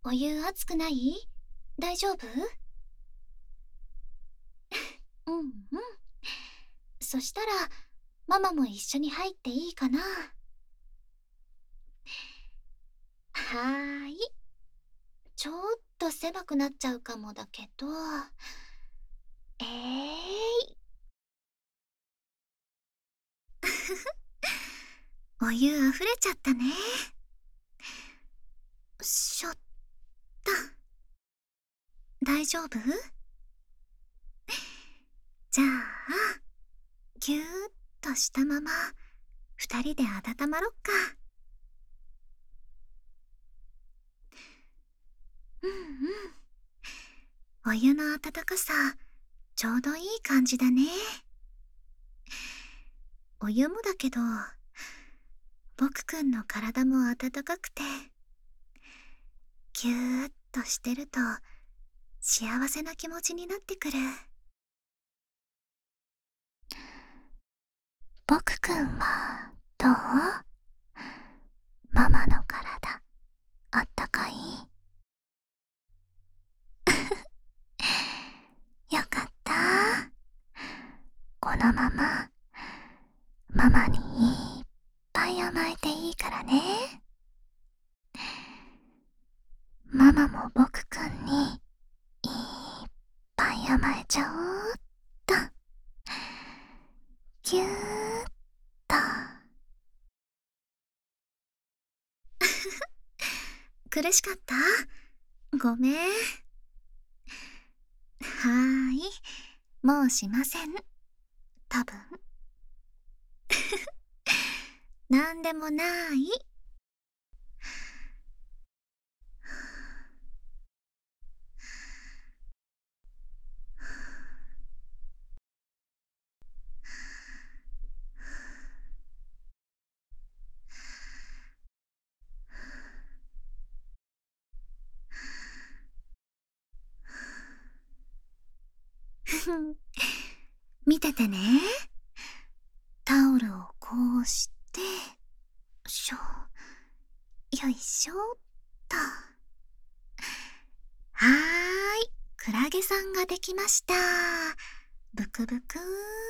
お湯熱くない？大丈夫？うんうん。そしたら、ママも一緒に入っていいかな？はーい。ちょっと狭くなっちゃうかもだけど。い。お湯溢れちゃったね。しょった。大丈夫？じゃあ、ぎゅーっとしたまま、二人で温まろっか。うんうん。お湯の温かさ、ちょうどいい感じだね。お湯もだけど、僕くんの体も温かくて、ぎゅーっとしてると、幸せな気持ちになってくる。僕くんは、どう？ママの体、あったかい？よかった。このまま、ママにいっぱい甘えていいからね。ママも僕くんに、いっぱい甘えちゃおうっと。ぎゅーっと。苦しかった？ごめん。はーい。もうしません。多分。なんでもない。見ててね。タオルをこうして、よいしょっと。はーい。クラゲさんができました。ブクブクー。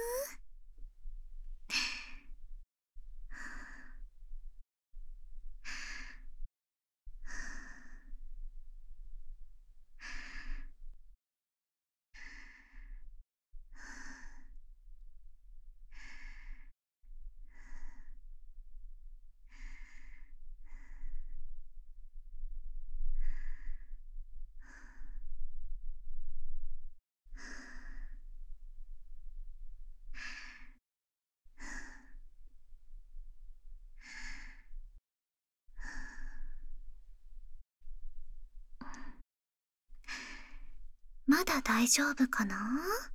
まだ大丈夫かな？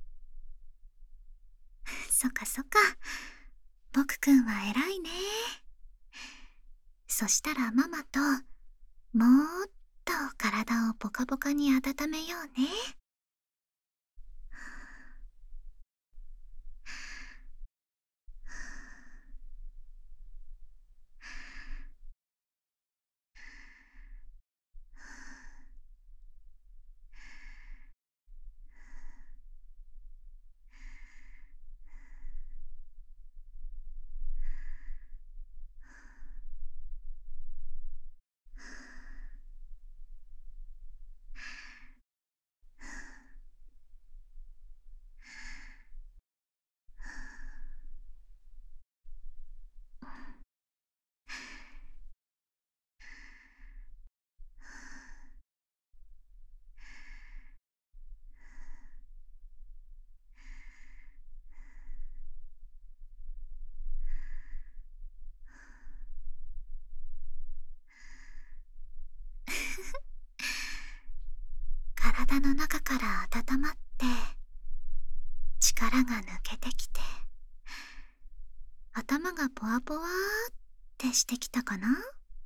そっかそっか。僕くんは偉いね。そしたらママと、もっと体をポカポカに温めようね。体の中から温まって、力が抜けてきて、頭がポワポワーってしてきたかな？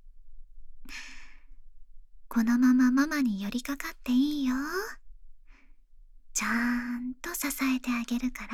このままママに寄りかかっていいよ。ちゃんと支えてあげるから。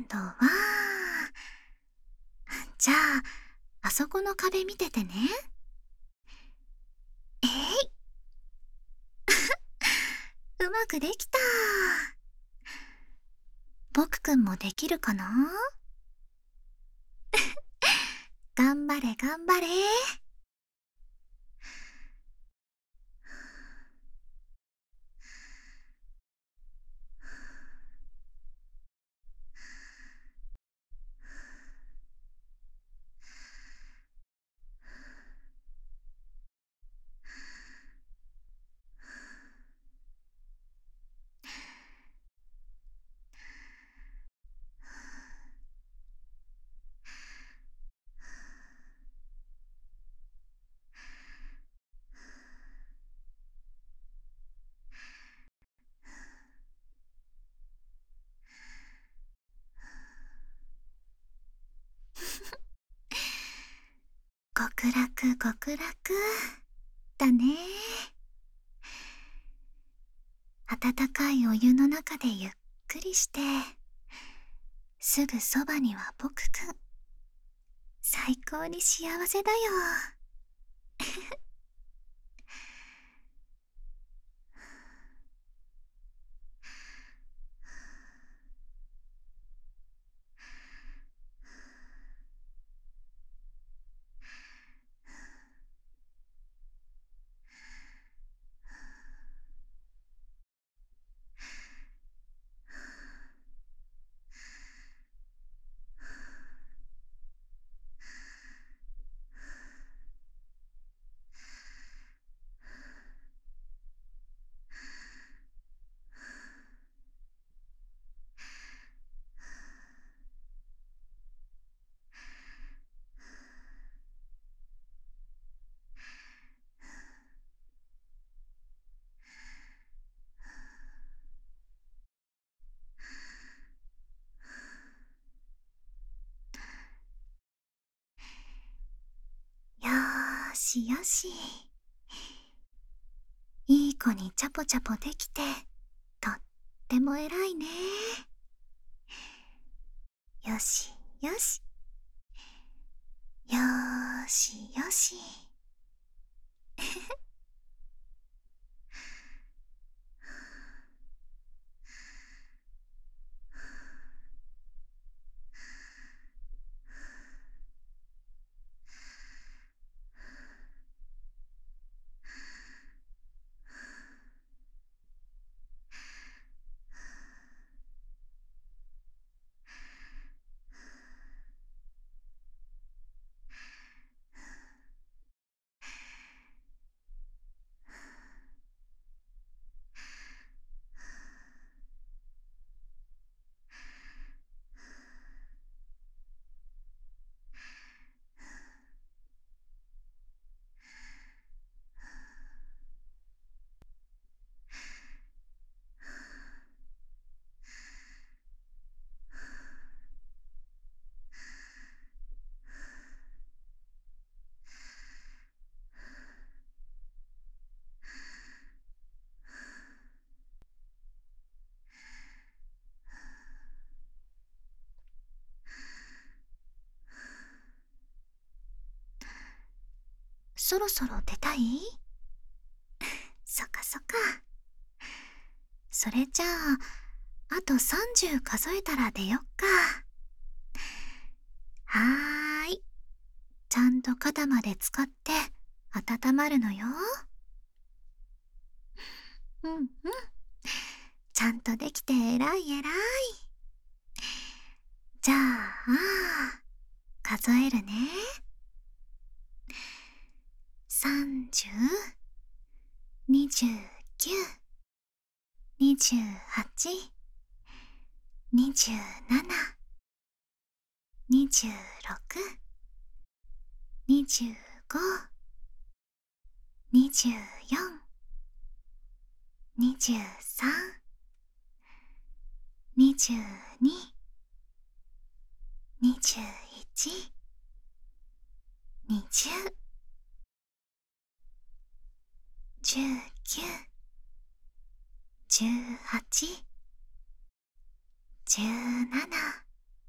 度は、じゃあ、あそこの壁見ててね。えい、うまくできた。僕くんもできるかな？頑張れ頑張れ。極楽極楽だね。温かいお湯の中でゆっくりして、すぐそばには僕くん。最高に幸せだよ。よーしよし。いい子にチャポチャポできて、とっても偉いね。よしよし。よーしよし。そろそろ出たい？そっかそっか。それじゃあ、あと30数えたら出よっか。はーい。ちゃんと肩まで使って温まるのよ。うんうん。ちゃんとできて偉い偉い。じゃあ、数えるね。30、29、28、27、26、25、24、23、22、21、20、19、18、17、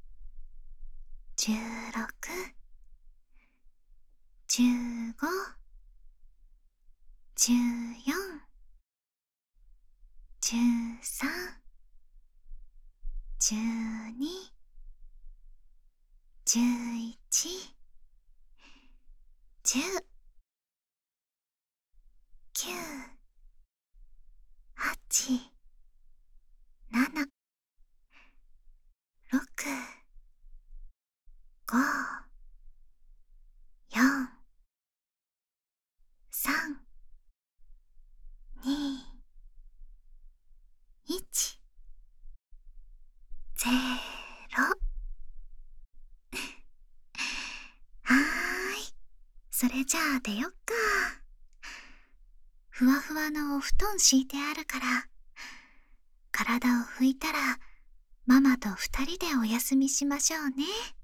16、15、14、13、12、11、10、9、8、7、6、5、4、3、2、1、0。はーい。それじゃあ出よっか。ふわふわのお布団敷いてあるから、体を拭いたらママと二人でお休みしましょうね。